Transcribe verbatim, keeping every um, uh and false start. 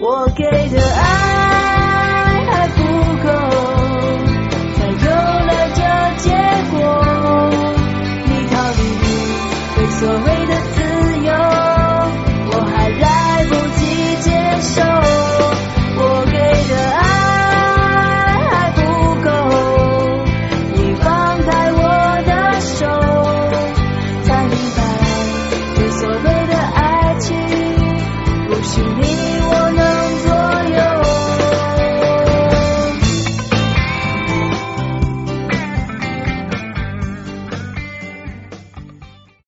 我给的爱还不够，才有了这结果。你逃避你对所谓的自